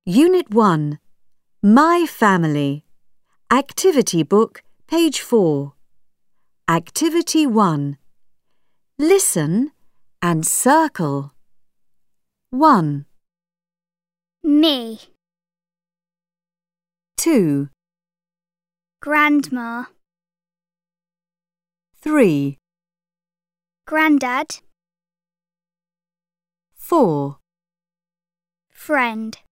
Unit 1. My Family. Activity Book, page 4. Activity 1. Listen and circle. 1, Me, 2, Grandma, 3, Grandad, 4, Friend.